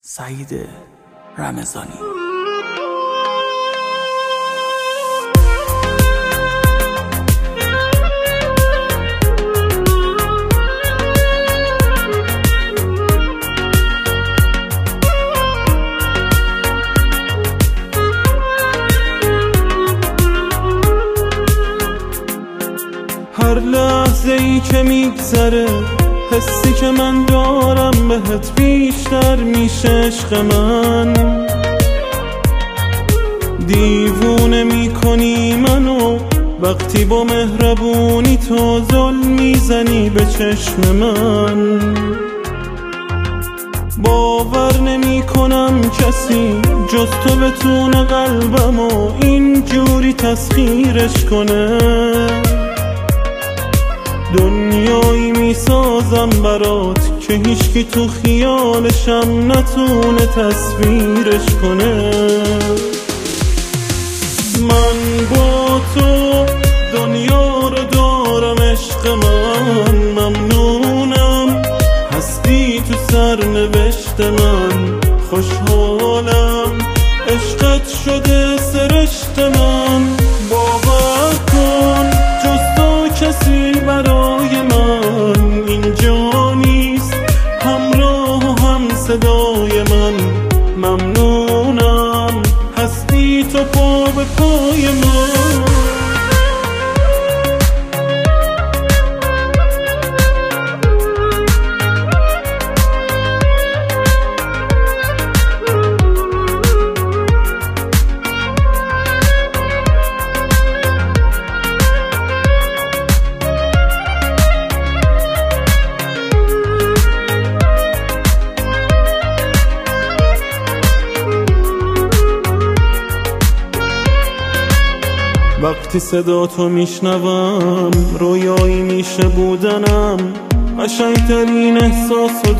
سعید رمضانی. هر لحظه ای که میگذره حسی که من دارم بهت بیشتر میشه عشق من. دیوونه میکنی منو وقتی با مهربونی تو ظلم میزنی به چشم من. باور نمی کنم کسی جز تو بتونه قلبمو اینجوری تسخیرش کنه. دنیایی میسازم برات که هیچکی تو خیالشم نتونه تصویرش کنه. من با تو دنیا رو دارم عشق من، ممنونم هستی تو سرنوشت من. خوشحالم عشقت شده سرشت من. باور کن جز تو کسی برای من اینجا نیست، همراه و هم صدای من. ممنونم هستی تو پا به پای من. وقتی صدا تو میشنوم رویایی میشه بودنم. قشنگترین احساسو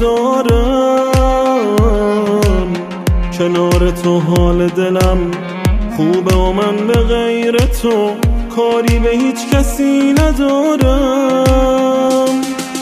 دارم کنار تو. حال دلم خوبه و من به غیر تو کاری به هیچ کسی ندارم.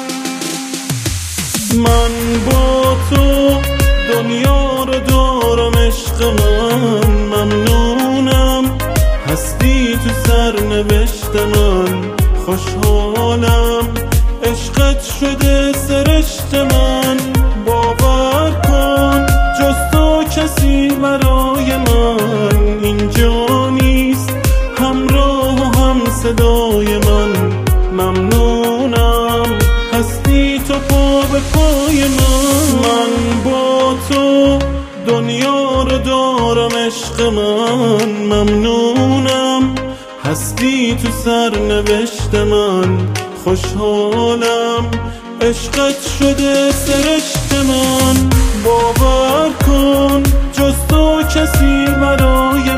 من با تو دنیا رو دارم عشق من. ممنونم هستی تو سرنوشت من. خوشحالم عشقت شده سرشت من. باور کن جز تو کسی برای من اینجا نیست، همراه و هم صدای من. ممنونم هستی تو پا به پای من. من با تو دنیا رو دارم عشق من. ممنونم هستی تو سرنوشت من. خوشحالم عشقت شده سرشت من. باور کن جز تو کسی برای